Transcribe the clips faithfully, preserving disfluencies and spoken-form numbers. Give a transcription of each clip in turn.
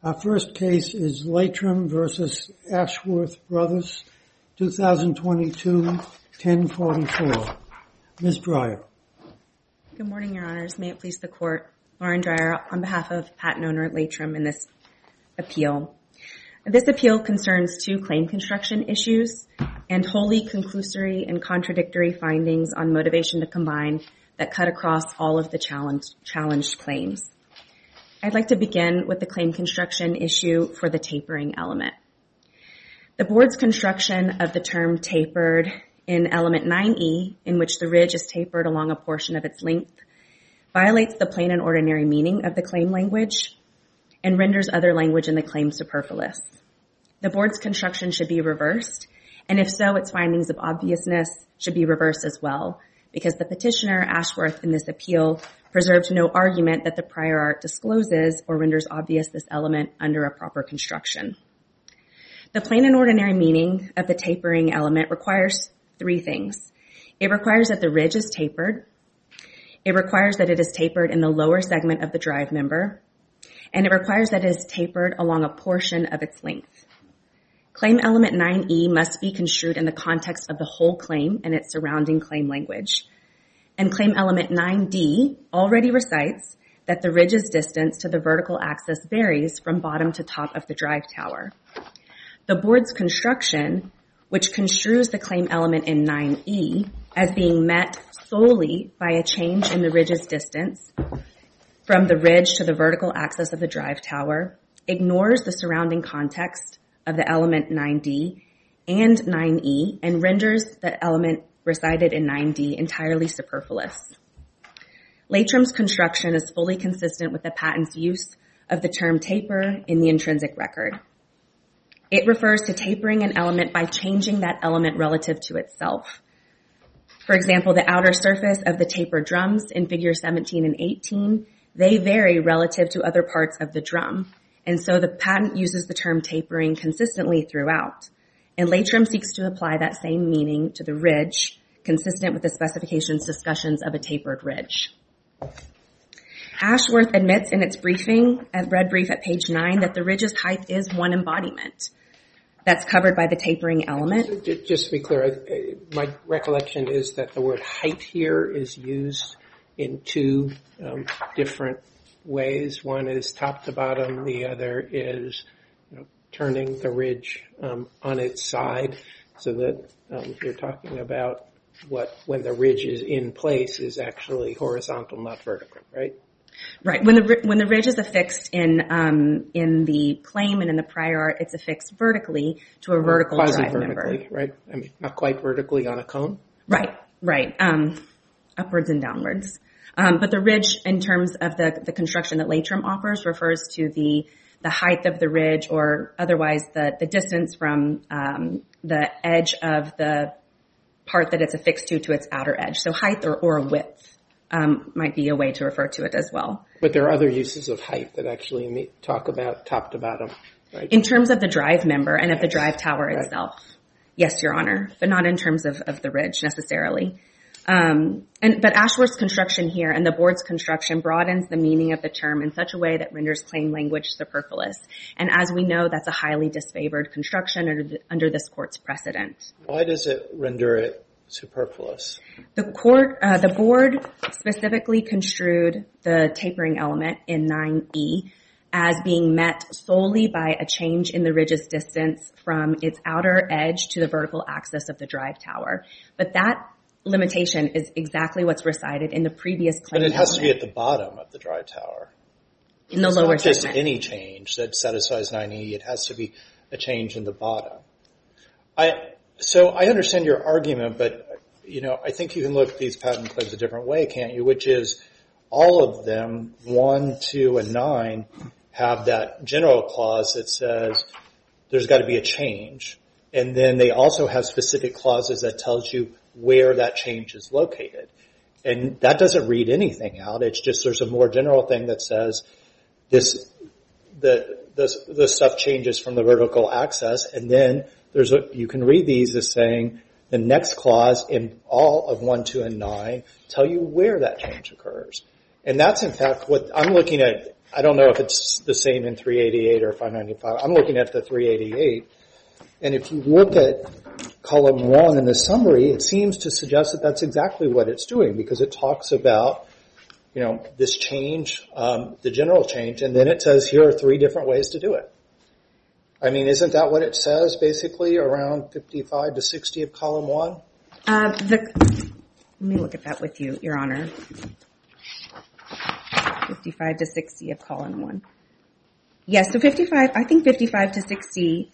Our first case is Latrim versus Ashworth Brothers, twenty twenty-two, ten forty-four. Miz Dreyer. Good morning, Your Honors. May it please the Court. Lauren Dreyer on behalf of patent owner Latrim in this appeal. This appeal concerns two claim construction issues and wholly conclusory and contradictory findings on motivation to combine that cut across all of the challenged, challenged claims. I'd like to begin with the claim construction issue for the tapering element. The Board's construction of the term tapered in element nine E, in which the ridge is tapered along a portion of its length, violates the plain and ordinary meaning of the claim language and renders other language in the claim superfluous. The Board's construction should be reversed, and if so, its findings of obviousness should be reversed as well, because the petitioner, Ashworth, in this appeal preserved no argument that the prior art discloses or renders obvious this element under a proper construction. The plain and ordinary meaning of the tapering element requires three things. It requires that the ridge is tapered. It requires that it is tapered in the lower segment of the drive member. And it requires that it is tapered along a portion of its length. Claim element nine E must be construed in the context of the whole claim and its surrounding claim language. And claim element nine D already recites that the ridge's distance to the vertical axis varies from bottom to top of the drive tower. The Board's construction, which construes the claim element in nine E as being met solely by a change in the ridge's distance from the ridge to the vertical axis of the drive tower, ignores the surrounding context of the element nine D and nine E and renders the element recited in nine D entirely superfluous. Latrim's construction is fully consistent with the patent's use of the term taper in the intrinsic record. It refers to tapering an element by changing that element relative to itself. For example, the outer surface of the tapered drums in figure seventeen and eighteen, they vary relative to other parts of the drum. And so the patent uses the term tapering consistently throughout. And Latrim seeks to apply that same meaning to the ridge, consistent with the specification's discussions of a tapered ridge. Ashworth admits in its briefing, at red brief at page nine, that the ridge's height is one embodiment that's covered by the tapering element. Just to be clear, my recollection is that the word height here is used in two um, different ways. One is top to bottom. The other is you know, turning the ridge um, on its side, so that um, you're talking about what, when the ridge is in place, is actually horizontal, not vertical, right? Right. When the when the ridge is affixed in um, in the claim and in the prior art, it's affixed vertically to a vertical drive member. Right? I mean, not quite vertically on a cone. Right. Right. Um, upwards and downwards. Um, but the ridge, in terms of the the construction that Latrim offers, refers to the the height of the ridge, or otherwise the the distance from um, the edge of the part that it's affixed to to its outer edge. So height or, or width. Um, might be a way to refer to it as well. But there are other uses of height that actually talk about top to bottom, right? In terms of the drive member and of the drive tower right. itself. Yes, Your Honor, but not in terms of, of the ridge necessarily. Um, and but Ashworth's construction here and the Board's construction broadens the meaning of the term in such a way that renders claim language superfluous. And as we know, that's a highly disfavored construction under, the, under this Court's precedent. Why does it render it superfluous? The court, uh, the Board specifically construed the tapering element in nine E as being met solely by a change in the ridge's distance from its outer edge to the vertical axis of the drive tower. But that limitation is exactly what's recited in the previous claim. But it has element. to be at the bottom of the drive tower. In the it's lower not just segment. Any change that satisfies nine E. It has to be a change in the bottom. I So I understand your argument, but, you know, I think you can look at these patent claims a different way, can't you? Which is all of them, one, two, and nine, have that general clause that says there's got to be a change. And then they also have specific clauses that tells you where that change is located. And that doesn't read anything out. It's just there's a more general thing that says this, the, the, the stuff changes from the vertical axis, and then There's a, you can read these as saying the next clause in all of one, two, and nine tell you where that change occurs. And that's, in fact, what I'm looking at. I don't know if it's the same in three eighty-eight or five ninety-five. I'm looking at the three eighty-eight. And if you look at column one in the summary, it seems to suggest that that's exactly what it's doing, because it talks about, you know, this change, um, the general change, and then it says here are three different ways to do it. I mean, isn't that what it says basically around fifty-five to sixty of column one? Uh, the, let me look at that with you, Your Honor. fifty-five to sixty of column one. Yes, so fifty-five, I think fifty-five to sixty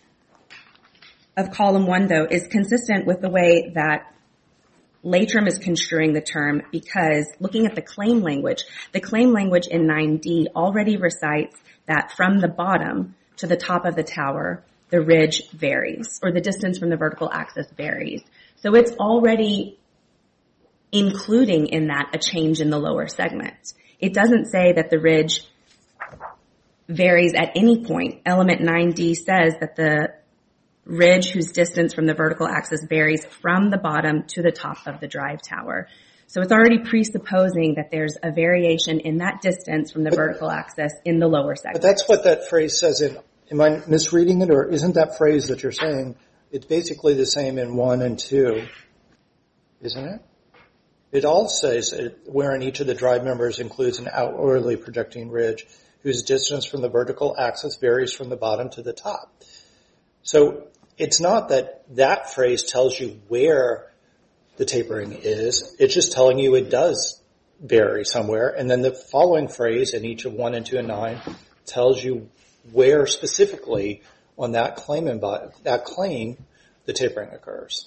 of column one, though, is consistent with the way that Latrim is construing the term, because looking at the claim language, the claim language in nine D already recites that from the bottom to the top of the tower, the ridge varies, or the distance from the vertical axis varies. So it's already including in that a change in the lower segment. It doesn't say that the ridge varies at any point. Element nine D says that the ridge whose distance from the vertical axis varies from the bottom to the top of the drive tower. So it's already presupposing that there's a variation in that distance from the but, vertical axis in the lower segment. But that's what that phrase says in, am I misreading it, or isn't that phrase that you're saying, it's basically the same in one and two, isn't it? It all says it, wherein each of the drive members includes an outwardly projecting ridge whose distance from the vertical axis varies from the bottom to the top. So it's not that that phrase tells you where the tapering is. It's just telling you it does vary somewhere. And then the following phrase in each of one and two and nine tells you where specifically on that claim embod- that claim the tapering occurs.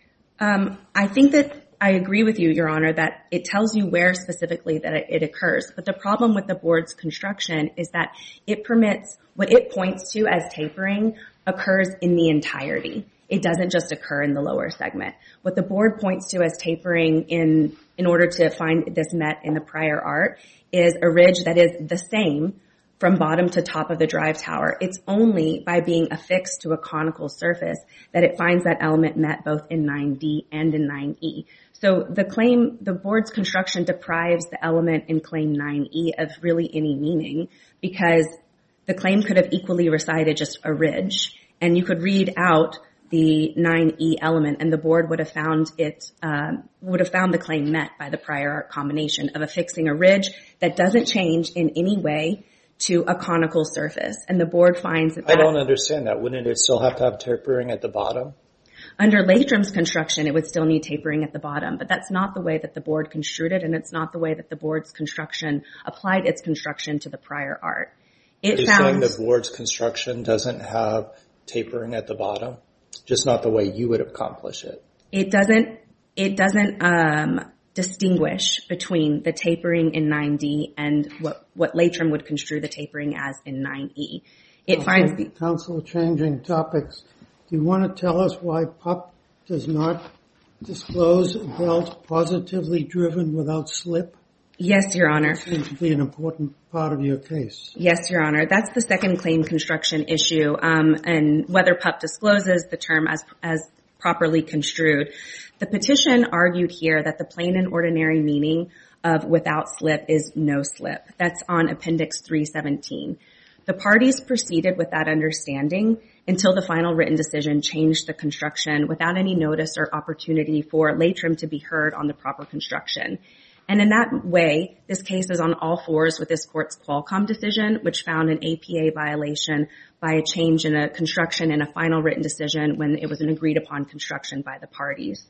Um, I think that I agree with you, Your Honor, that it tells you where specifically that it, it occurs. But the problem with the board's construction is that it permits what it points to as tapering occurs in the entirety. It doesn't just occur in the lower segment. What the board points to as tapering in, in order to find this met in the prior art is a ridge that is the same from bottom to top of the drive tower. It's only by being affixed to a conical surface that it finds that element met both in nine D and in nine E. So the claim, the board's construction deprives the element in claim nine E of really any meaning, because the claim could have equally recited just a ridge, and you could read out the nine E element, and the board would have found it, um, would have found the claim met by the prior art combination of affixing a ridge that doesn't change in any way to a conical surface. And the board finds that, that I don't understand that. Wouldn't it still have to have tapering at the bottom? Under Latrim's construction, it would still need tapering at the bottom, but that's not the way that the board construed it, and it's not the way that the board's construction applied its construction to the prior art. It Are you found, saying the board's construction doesn't have tapering at the bottom? Just not the way you would accomplish it? It doesn't, it doesn't, um, distinguish between the tapering in nine D and what, what Latrim would construe the tapering as in nine E. It Counsel, finds the... Counsel, changing topics. Do you want to tell us why P U P does not disclose a belt positively driven without slip? Yes, Your Honor. That seems to be an important part of your case. Yes, Your Honor. That's the second claim construction issue, um, and whether P U P discloses the term as as properly construed. The petition argued here that the plain and ordinary meaning of without slip is no slip. That's on Appendix three seventeen. The parties proceeded with that understanding until the final written decision changed the construction without any notice or opportunity for Latrim to be heard on the proper construction. And in that way, this case is on all fours with this court's Qualcomm decision, which found an A P A violation by a change in a construction in a final written decision when it was an agreed upon construction by the parties.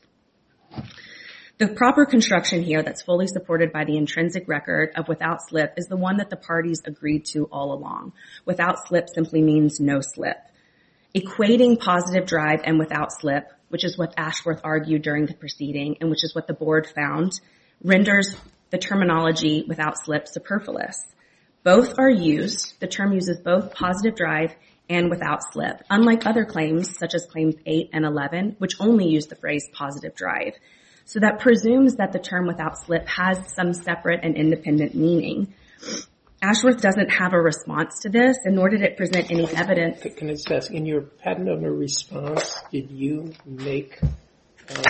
The proper construction here that's fully supported by the intrinsic record of without slip is the one that the parties agreed to all along. Without slip simply means no slip. Equating positive drive and without slip, which is what Ashworth argued during the proceeding and which is what the board found, renders the terminology without slip superfluous. Both are used. The term uses both positive drive and without slip, unlike other claims such as claims eight and eleven, which only use the phrase positive drive. So that presumes that the term without slip has some separate and independent meaning. Ashworth doesn't have a response to this, and nor did it present any evidence. Can I just ask, in your patent owner response, did you make uh,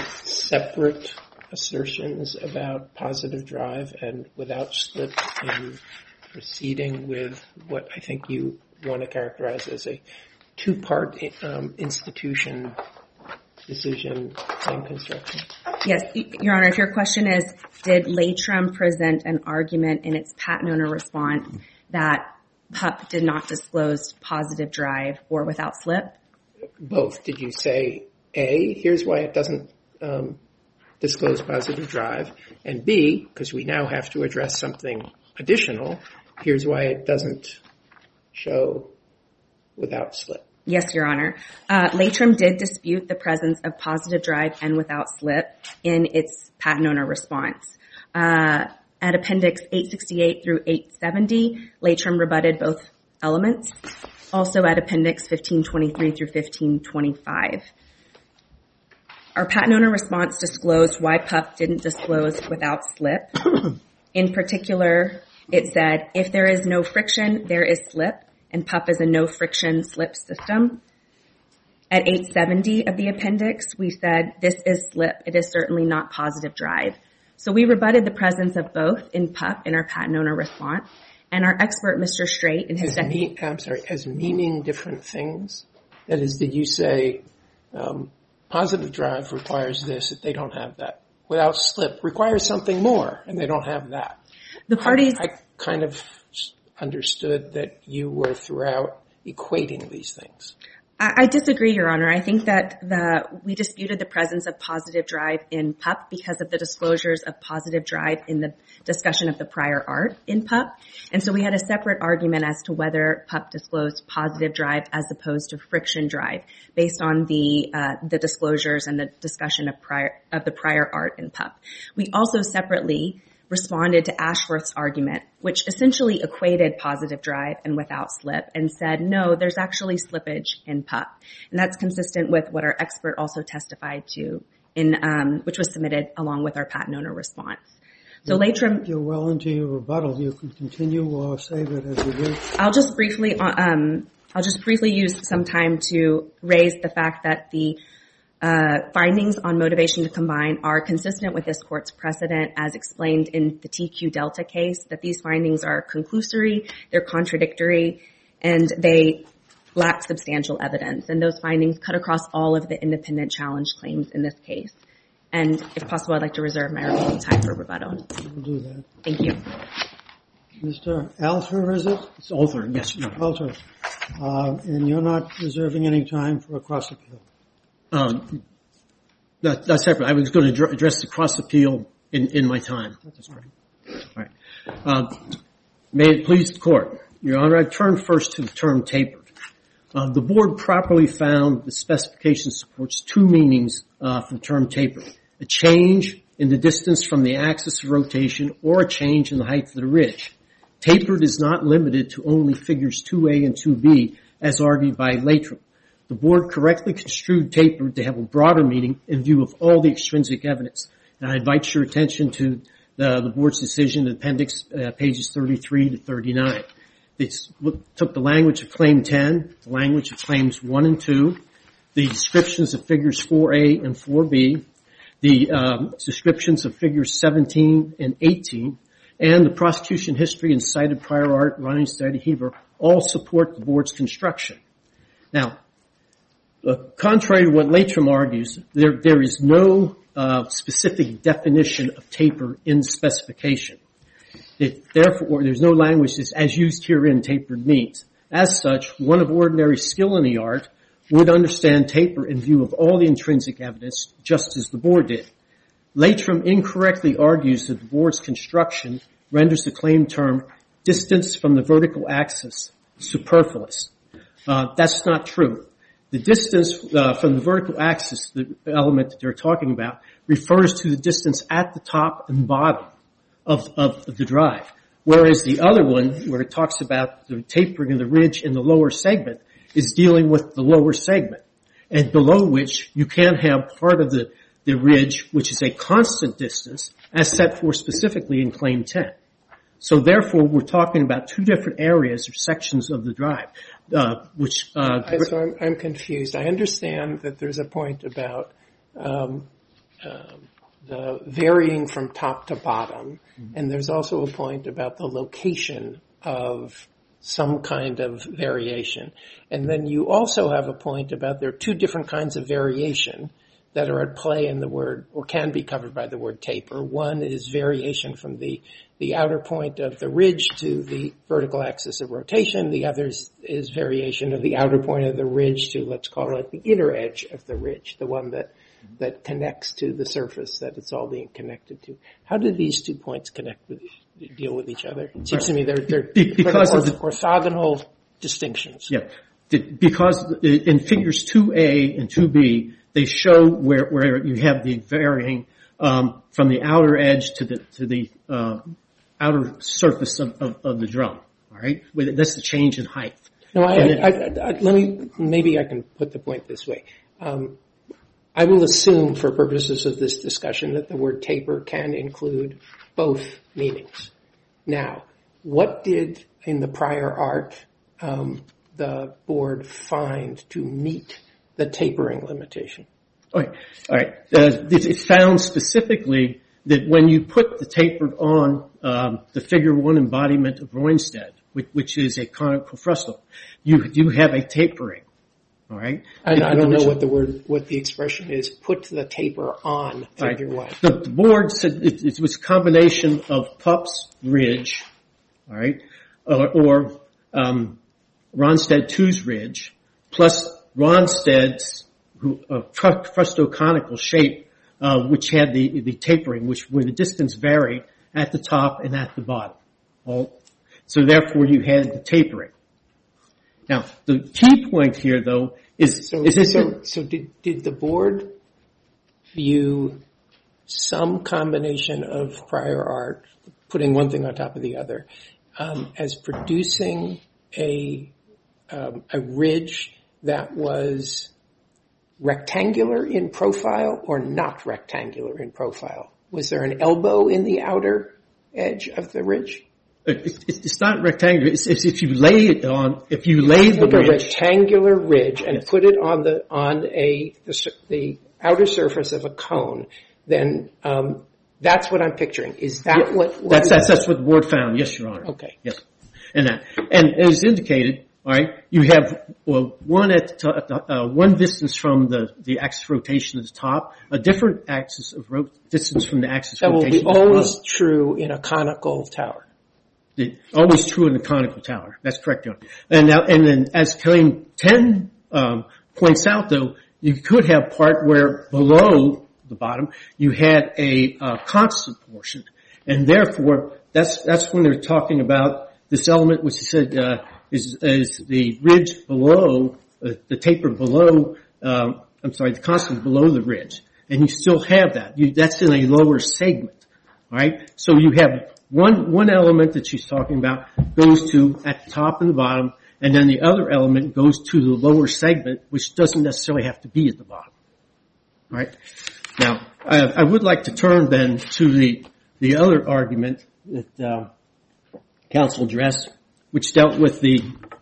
separate assertions about positive drive and without slip in proceeding with what I think you want to characterize as a two-part um, institution decision claim construction. Yes, Your Honor, if your question is, did Latrim present an argument in its patent owner response that P U P did not disclose positive drive or without slip? Both. Did you say, A, here's why it doesn't um, disclose positive drive, and B, because we now have to address something additional, here's why it doesn't show without slip? Yes, Your Honor. Uh, Latrim did dispute the presence of positive drive and without slip in its patent owner response. Uh, at Appendix eight sixty-eight through eight seventy, Latrim rebutted both elements. Also at Appendix fifteen twenty-three through fifteen twenty-five. Our patent owner response disclosed why P U P didn't disclose without slip. In particular, it said, if there is no friction, there is slip, and P U P is a no-friction slip system. At eight seventy of the appendix, we said, this is slip. It is certainly not positive drive. So we rebutted the presence of both in P U P in our patent owner response. And our expert, Mister Straight, in his as second... mean, I'm sorry, as meaning different things? That is, did you say um, positive drive requires this, if they don't have that? Without slip requires something more, and they don't have that. The parties... I, I kind of understood that you were throughout equating these things. I, I disagree, Your Honor. I think that the, we disputed the presence of positive drive in P U P because of the disclosures of positive drive in the discussion of the prior art in P U P. And so we had a separate argument as to whether P U P disclosed positive drive as opposed to friction drive based on the uh, the disclosures and the discussion of prior of the prior art in P U P. We also separately responded to Ashworth's argument, which essentially equated positive drive and without slip and said, no, there's actually slippage in P U P. And that's consistent with what our expert also testified to, in um, which was submitted along with our patent owner response. So Latrim... You're well into your rebuttal. You can continue or save it as you wish. I'll just briefly, um, I'll just briefly use some time to raise the fact that the Uh, findings on motivation to combine are consistent with this court's precedent as explained in the T Q Delta case, that these findings are conclusory, they're contradictory, and they lack substantial evidence. And those findings cut across all of the independent challenge claims in this case. And if possible, I'd like to reserve my remaining time for rebuttal. We'll do that. Thank you. Mister Alter, is it? It's Alter, yes. No. Alter. Uh, and you're not reserving any time for a cross-appeal? Um, that, that's separate. I was going to dr- address the cross-appeal in, in my time. That's right. All right. Uh, may it please the Court. Your Honor, I turn first to the term tapered. Uh, the Board properly found the specification supports two meanings uh, for the term tapered. A change in the distance from the axis of rotation or a change in the height of the ridge. Tapered is not limited to only figures two A and two B as argued by Latrim. The Board correctly construed tapered to have a broader meaning in view of all the extrinsic evidence. And I invite your attention to the, the Board's decision in appendix uh, pages thirty-three to thirty-nine. They took the language of Claim ten, the language of Claims one and two, the descriptions of figures four A and four B, the um, descriptions of figures seventeen and eighteen, and the prosecution history and cited prior art, Ronnie Study Heber, all support the Board's construction. Now, Uh, contrary to what Latrim argues, there, there is no uh, specific definition of taper in the specification. It, therefore, there's no language that's as used herein tapered means. As such, one of ordinary skill in the art would understand taper in view of all the intrinsic evidence, just as the Board did. Latrim incorrectly argues that the Board's construction renders the claim term distance from the vertical axis superfluous. Uh, that's not true. The distance uh, from the vertical axis, the element that they're talking about, refers to the distance at the top and bottom of, of, of the drive. Whereas the other one, where it talks about the tapering of the ridge in the lower segment, is dealing with the lower segment, and below which you can't have part of the, the ridge, which is a constant distance, as set forth specifically in Claim ten. So therefore, we're talking about two different areas or sections of the drive, uh, which... Uh, I, so I'm, I'm confused. I understand that there's a point about um, uh, the varying from top to bottom, mm-hmm. and there's also a point about the location of some kind of variation. And then you also have a point about there are two different kinds of variation that are at play in the word, or can be covered by the word taper. One is variation from the, the outer point of the ridge to the vertical axis of rotation. The other is, is variation of the outer point of the ridge to, let's call it, the inner edge of the ridge, the one that, that connects to the surface that it's all being connected to. How do these two points connect with, deal with each other? It seems to me they're, they're because sort of of orthogonal distinctions. Yeah, because in figures two A and two B, they show where, where you have the varying um, from the outer edge to the to the uh, outer surface of, of, of the drum. All right, that's the change in height. No, I, I, I, I, let me maybe I can put the point this way. Um, I will assume, for purposes of this discussion, that the word taper can include both meanings. Now, what did in the prior art um, the board find to meet the tapering limitation? All right. All right. Uh, it found specifically that when you put the taper on um, the figure one embodiment of Rønsted, which, which is a conical frustum, you you have a tapering. All right. I, I don't know what the word, what the expression is. Put the taper on figure right. one. The, the board said it, it was a combination of Pupp's ridge, all right, or, or um, Rønsted two's ridge, plus Rønsted's who, uh, frustoconical shape, uh, which had the, the tapering, which where the distance varied at the top and at the bottom. All, so therefore you had the tapering. Now, the key point here, though, is... So, is this so, so did, did the board view some combination of prior art, putting one thing on top of the other, um, as producing a, um, a ridge that was rectangular in profile or not rectangular in profile? Was there an elbow in the outer edge of the ridge? It's not rectangular. It's, it's if you lay it on, if you lay the Take ridge, a rectangular ridge and yes. put it on the on a the, the outer surface of a cone, then um, that's what I'm picturing. Is that yeah, what? what that's that's that's what the board found. Yes, Your Honor. Okay. Yes, and that and as indicated, all right, you have well, one at the top, uh, one distance from the the axis of rotation at the top, a different axis of ro- distance from the axis that of will rotation. be always true in a conical tower. It's always true in the conical tower. That's correct, Your Honor. And now, and then as claim ten um, points out, though, you could have part where below the bottom you had a uh, constant portion, and therefore that's that's when they're talking about this element, which is said uh, is, is the ridge below uh, the taper below. Um, I'm sorry, the constant below the ridge, and you still have that. You, that's in a lower segment. All right, so you have. One, one element that she's talking about goes to at the top and the bottom, and then the other element goes to the lower segment, which doesn't necessarily have to be at the bottom. All right. Now, I, I would like to turn then to the, the other argument that, uh, counsel addressed, which dealt with the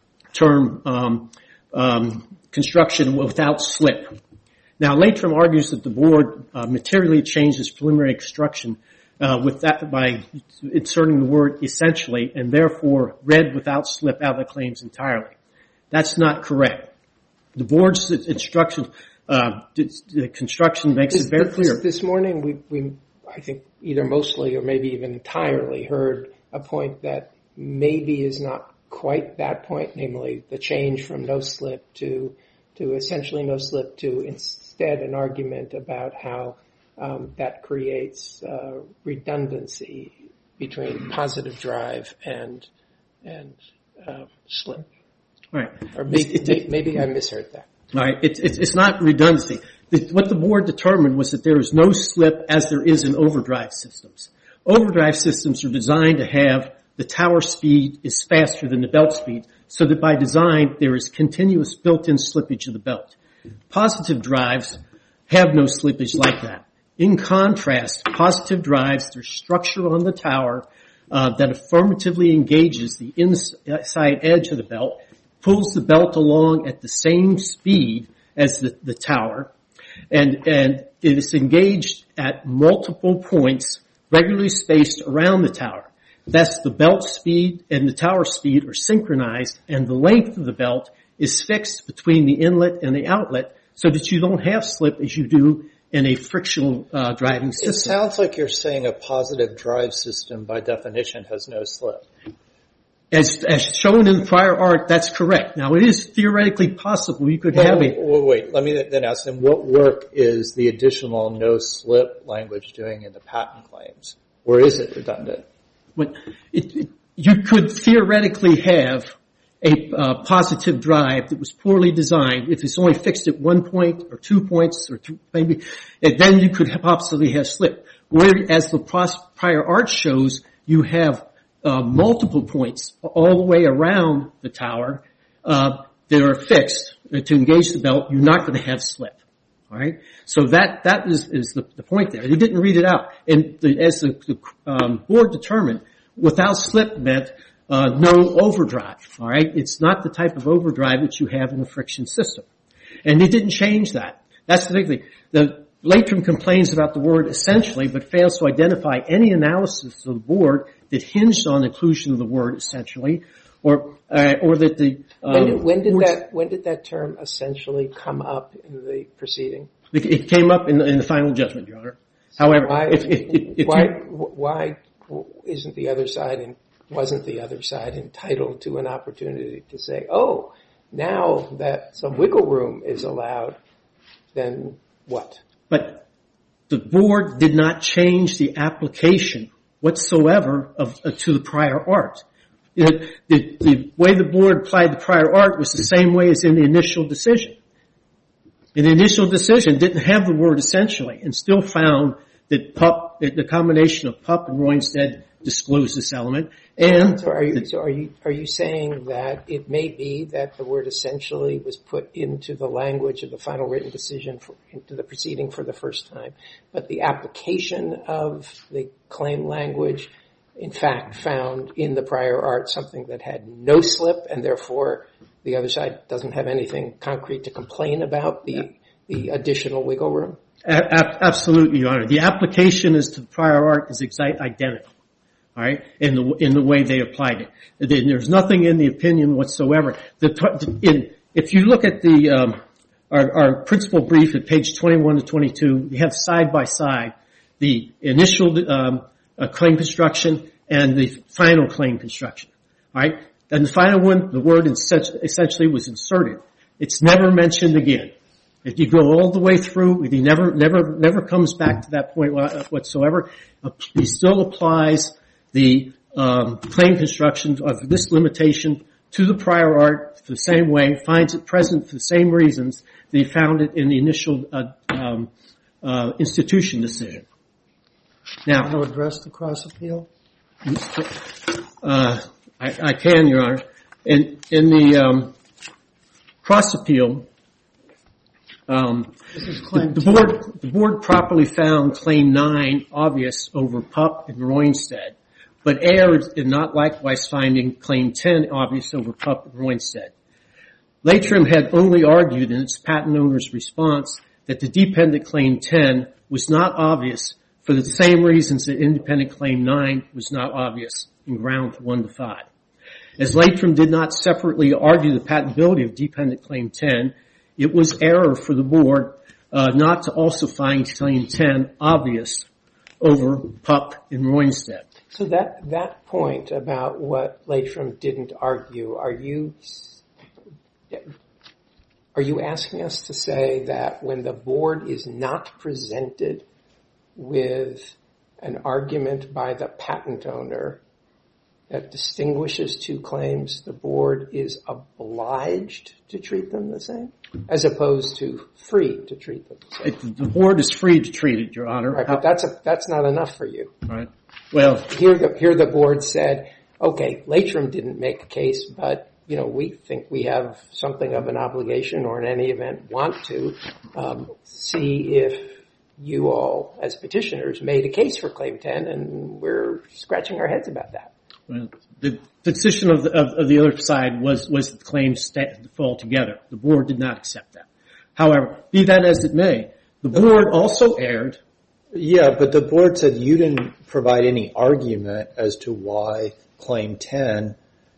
term, um, um, construction without slip. Now, Latrim argues that the board, uh, materially changes preliminary construction Uh, with that by inserting the word essentially and therefore read without slip out of the claims entirely. That's not correct. The board's instruction, uh, the construction makes this, it very this, clear. This morning we, we, I think either mostly or maybe even entirely heard a point that maybe is not quite that point, namely the change from no slip to, to essentially no slip to instead an argument about how Um, that creates uh, redundancy between positive drive and and uh, slip. Right. Or maybe, it, it, maybe I misheard that. All right. It's it's, it's not redundancy. The, what the board determined was that there is no slip as there is in overdrive systems. Overdrive systems are designed to have the tower speed is faster than the belt speed, so that by design there is continuous built-in slippage of the belt. Positive drives have no slippage like that. In contrast, positive drives, their structure on the tower uh, that affirmatively engages the inside edge of the belt, pulls the belt along at the same speed as the, the tower, and, and it is engaged at multiple points regularly spaced around the tower. Thus, the belt speed and the tower speed are synchronized, and the length of the belt is fixed between the inlet and the outlet so that you don't have slip as you do in a frictional uh, driving system. It sounds like you're saying a positive drive system by definition has no slip. As, as shown in the prior art, that's correct. Now, it is theoretically possible you could Wait, have wait, a... wait, wait, let me then ask them, what work is the additional no slip language doing in the patent claims? Or is it redundant? But it, it, you could theoretically have a uh, positive drive that was poorly designed if it's only fixed at one point or two points or two, maybe, and then you could possibly have slip. Whereas the prior art shows you have uh, multiple points all the way around the tower uh, that are fixed to engage the belt. You're not going to have slip. All right, so that that is, is the, the point there. He didn't read it out, and the, as the, the um, board determined, without slip meant uh, no overdrive. All right, it's not the type of overdrive that you have in a friction system, and he didn't change that. That's the big thing. The Latrim complains about the word essentially, but fails to identify any analysis of the board that hinged on inclusion of the word essentially, or uh, or that the um, when, did, when did that when did that term essentially come up in the proceeding? It came up in the, in the final judgment, Your Honor. However, why, if, if, if why, you, why isn't the other side and wasn't the other side entitled to an opportunity to say, oh, now that some wiggle room is allowed, then what? But the board did not change the application whatsoever of uh, to the prior art. You know, the, the way the board applied the prior art was the same way as in the initial decision. And the initial decision didn't have the word essentially, and still found that Pup, the combination of Pup and Roinstead disclosed this element. And so are you, so are you are you saying that it may be that the word essentially was put into the language of the final written decision for, into the proceeding for the first time, but the application of the claim language in fact found in the prior art something that had no slip, and therefore the other side doesn't have anything concrete to complain about, the, yeah. the additional wiggle room? A- absolutely, Your Honor. The application as to the prior art is exact identical. All right, in the in the way they applied it, there's nothing in the opinion whatsoever. The, in, if you look at the um, our, our principal brief at page twenty-one to twenty-two, you have side by side the initial um, uh, claim construction and the final claim construction. All right, and the final one, the word essentially was inserted. It's never mentioned again. If you go all the way through, he never never never comes back to that point whatsoever. He still applies the um, claim construction of this limitation to the prior art the same way, finds it present for the same reasons that he found it in the initial uh, um, uh, institution decision. Now, want to address the cross appeal? Uh, I, I can, Your Honor. In, in the um, cross appeal, um, the, the board the board properly found Claim nine obvious over Pup and Roinstead, but erred in not likewise finding Claim ten obvious over Pup and Roinstead. Latrim had only argued in its patent owner's response that the dependent Claim ten was not obvious for the same reasons that independent Claim nine was not obvious in ground one to five. As Latrim did not separately argue the patentability of dependent Claim ten, it was error for the board uh, not to also find Claim ten obvious over Pup and Roinstead. So that that point about what Latrim didn't argue, are you are you asking us to say that when the board is not presented with an argument by the patent owner that distinguishes two claims, the board is obliged to treat them the same, as opposed to free to treat them the same? It, the board is free to treat it, Your Honor. Right, but that's a, that's not enough for you. Right. Well, here the here the board said, okay, Latrim didn't make a case, but you know we think we have something of an obligation, or in any event want to um, see if you all, as petitioners, made a case for Claim ten, and we're scratching our heads about that. Well, the position of the, of, of the other side was, was that the claims st- fall together. The board did not accept that. However, be that as it may, the board also erred Yeah, but the board said you didn't provide any argument as to why Claim ten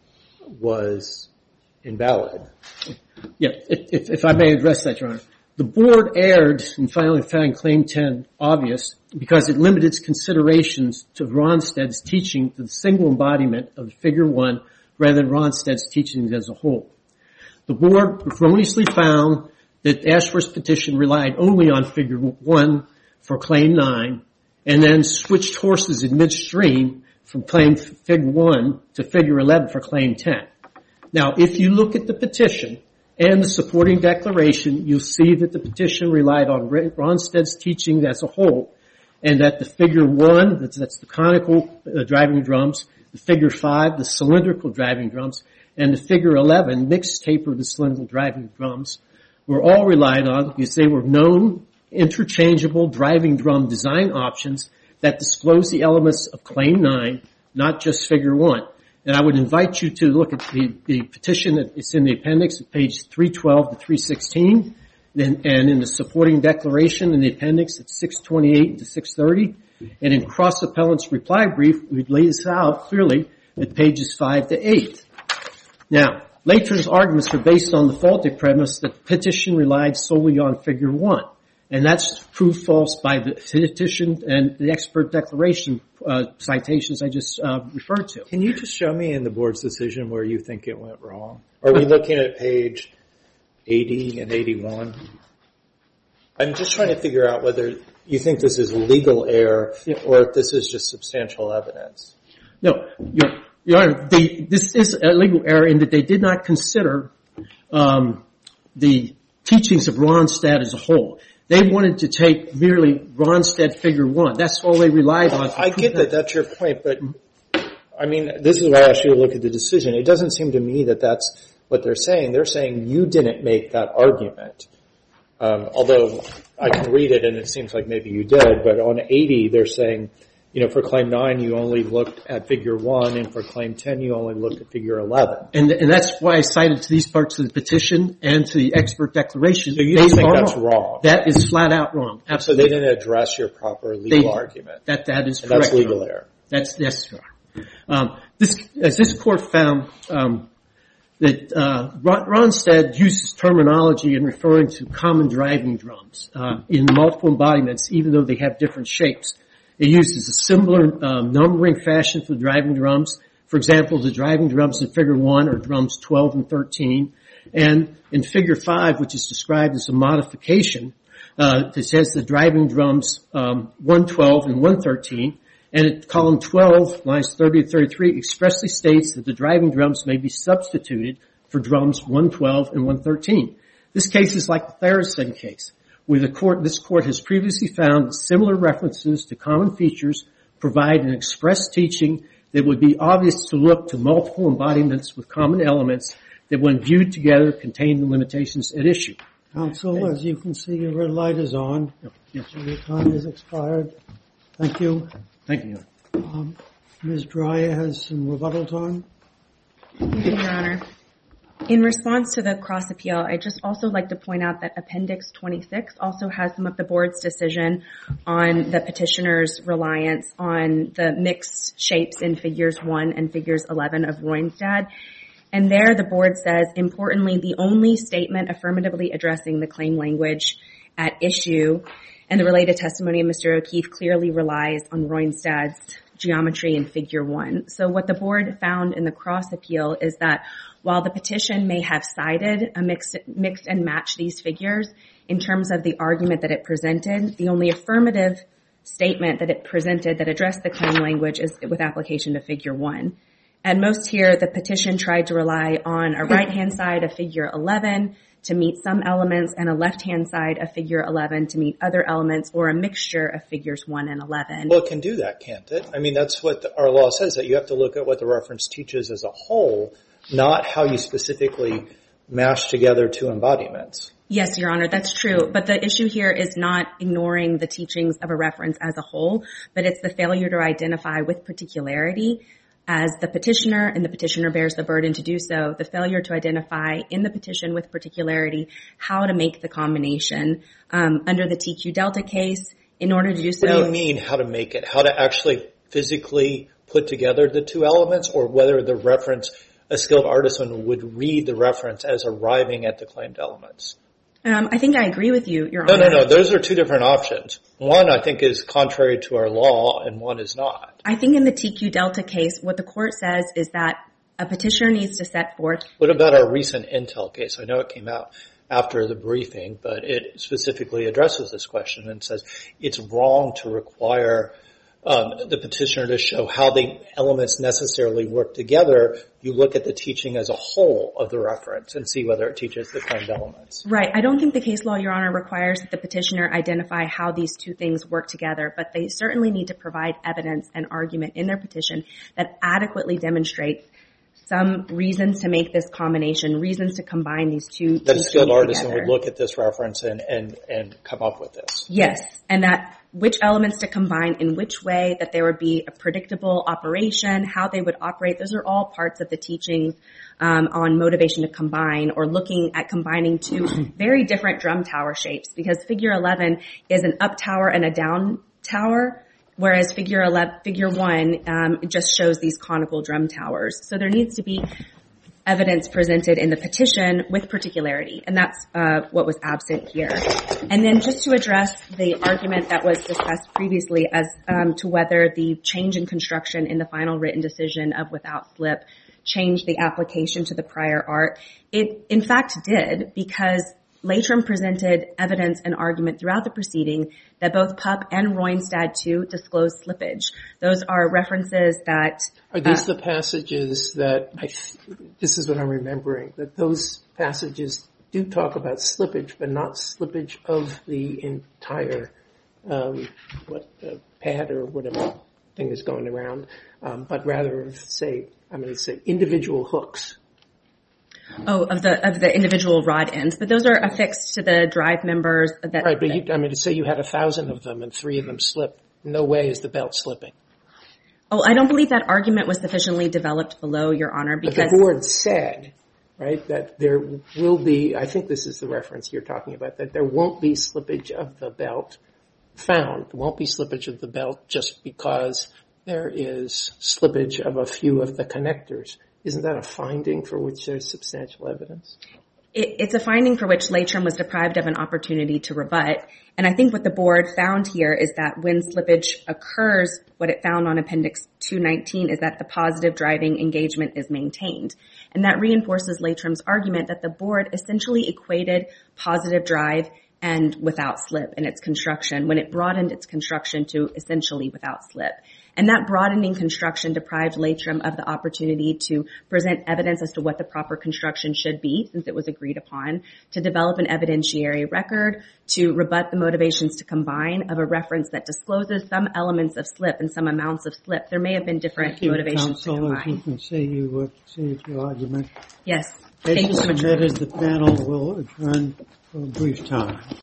was invalid. Yeah, if, if I may address that, Your Honor. The board erred in finally finding Claim ten obvious because it limited its considerations to Ronstadt's teaching to the single embodiment of Figure one rather than Ronstadt's teachings as a whole. The board erroneously found that Ashworth's petition relied only on Figure one for Claim nine and then switched horses in midstream from Claim Figure one to Figure eleven for Claim ten. Now, if you look at the petition and the supporting declaration, you'll see that the petition relied on Ronstadt's teaching as a whole, and that the Figure one, that's, that's the conical uh, driving drums, the Figure five, the cylindrical driving drums, and the Figure eleven, mixed taper, the cylindrical driving drums, were all relied on because they were known, interchangeable driving drum design options that disclose the elements of Claim nine, not just Figure one. And I would invite you to look at the, the petition that is in the appendix at page three twelve to three sixteen, and, and in the supporting declaration in the appendix at six twenty-eight to six thirty, and in Cross Appellant's reply brief, we lay this out clearly at pages five to eight. Now, Latrim's arguments are based on the faulty premise that the petition relied solely on Figure one. And that's proved false by the petition and the expert declaration uh, citations I just uh, referred to. Can you just show me in the board's decision where you think it went wrong? Are we looking at page eighty and eighty-one? I'm just trying to figure out whether you think this is legal error or if this is just substantial evidence. No, Your, Your Honor, they, this is a legal error in that they did not consider um, the teachings of Ronstadt as a whole. They wanted to take merely Ronstadt Figure one. That's all they relied on. I get that. That's your point. But, I mean, this is why I asked you to look at the decision. It doesn't seem to me that that's what they're saying. They're saying you didn't make that argument. Um, although I can read it and it seems like maybe you did. But on eighty, they're saying, you know, for Claim nine, you only looked at Figure one, and for Claim ten, you only looked at Figure eleven. And, and that's why I cited to these parts of the petition and to the expert declaration. So you think that's wrong. wrong? That is flat out wrong. Absolutely. So they didn't address your proper legal they, argument. That that is and correct. That's legal error. That's yes, sir. Um, this, as this court found, um, that uh, Ronstadt uses terminology in referring to common driving drums uh, in multiple embodiments, even though they have different shapes. It uses a similar um, numbering fashion for the driving drums. For example, the driving drums in Figure one are drums twelve and thirteen. And in Figure five, which is described as a modification, uh, it says the driving drums um, one twelve and one thirteen. And at column twelve, lines thirty to thirty-three, expressly states that the driving drums may be substituted for drums one twelve and one thirteen. This case is like the Theresen case, where the court, this court has previously found similar references to common features provide an express teaching that would be obvious to look to multiple embodiments with common elements that, when viewed together, contain the limitations at issue. Counsel, as you can see, your red light is on. Yes. Your time has expired. Thank you. Thank you, Your Honor. Um, Miz Dreyer has some rebuttal time. Thank you, Your Honor. In response to the cross appeal, I'd just also like to point out that Appendix twenty-six also has some of the board's decision on the petitioner's reliance on the mixed shapes in Figures one and Figures eleven of Ronstadt. And there the board says, importantly, the only statement affirmatively addressing the claim language at issue and the related testimony of Mister O'Keefe clearly relies on Ronstadt's geometry in Figure one. So what the board found in the cross appeal is that while the petition may have cited a mix, mix and match these figures in terms of the argument that it presented, the only affirmative statement that it presented that addressed the claim language is with application to Figure one. At most here, the petition tried to rely on a right-hand side of Figure eleven to meet some elements and a left-hand side of Figure eleven to meet other elements, or a mixture of Figures one and eleven. Well, it can do that, can't it? I mean, that's what the, our law says, that you have to look at what the reference teaches as a whole, not how you specifically mash together two embodiments. Yes, Your Honor, that's true. But the issue here is not ignoring the teachings of a reference as a whole, but it's the failure to identify with particularity as the petitioner, and the petitioner bears the burden to do so, the failure to identify in the petition with particularity how to make the combination. Um, under the T Q Delta case, In order to do so... What do you mean how to make it? How to actually physically put together the two elements, or whether the reference, a skilled artisan would read the reference as arriving at the claimed elements? Um, I think I agree with you, Your No, Honor. no, no. Those are two different options. One, I think, is contrary to our law, and one is not. I think in the T Q Delta case, what the court says is that a petitioner needs to set forth... What about our recent Intel case? I know it came out after the briefing, but it specifically addresses this question and says it's wrong to require um, the petitioner to show how the elements necessarily work together. You look at the teaching as a whole of the reference and see whether it teaches the claimed elements. Right. I don't think the case law, Your Honor, requires that the petitioner identify how these two things work together, but they certainly need to provide evidence and argument in their petition that adequately demonstrates some reasons to make this combination, reasons to combine these two That a skilled artisan together. would look at this reference and, and, and come up with this. Yes, and that which elements to combine in which way, that there would be a predictable operation, how they would operate. Those are all parts of the teachings um, on motivation to combine, or looking at combining two very different drum tower shapes, because figure eleven is an up tower and a down tower, whereas figure eleven, figure one um, just shows these conical drum towers. So there needs to be evidence presented in the petition with particularity, and that's uh, what was absent here. And then just to address the argument that was discussed previously as um, to whether the change in construction in the final written decision of without slip changed the application to the prior art, it in fact did, because Latrim presented evidence and argument throughout the proceeding that both Pup and Roynstad two disclose slippage. Those are references that... Are these uh, the passages that, I, this is what I'm remembering, that those passages do talk about slippage, but not slippage of the entire um, what uh, pad or whatever thing is going around, um, but rather of, say, I'm going to say individual hooks. Oh, of the of the individual rod ends, but those are affixed to the drive members. That, Right, but you, I mean, to say you had a thousand of them and three of them slip, no way is the belt slipping. Oh, I don't believe that argument was sufficiently developed below, Your Honor, because... But the board said, right, that there will be, I think this is the reference you're talking about, that there won't be slippage of the belt found. There won't be slippage of the belt just because there is slippage of a few of the connectors. Isn't that a finding for which there's substantial evidence? It, it's a finding for which Latrim was deprived of an opportunity to rebut. And I think what the board found here is that when slippage occurs, what it found on Appendix two nineteen is that the positive driving engagement is maintained. And that reinforces Latrim's argument that the board essentially equated positive drive and without slip in its construction when it broadened its construction to essentially without slip. And that broadening construction deprived Latrim of the opportunity to present evidence as to what the proper construction should be, since it was agreed upon, to develop an evidentiary record, to rebut the motivations to combine of a reference that discloses some elements of slip and some amounts of slip. There may have been different Thank you, motivations to counsel. As you combine. can see, you have saved your argument. Yes. Case Thank you is so much. submitted. The panel will adjourn for a brief time.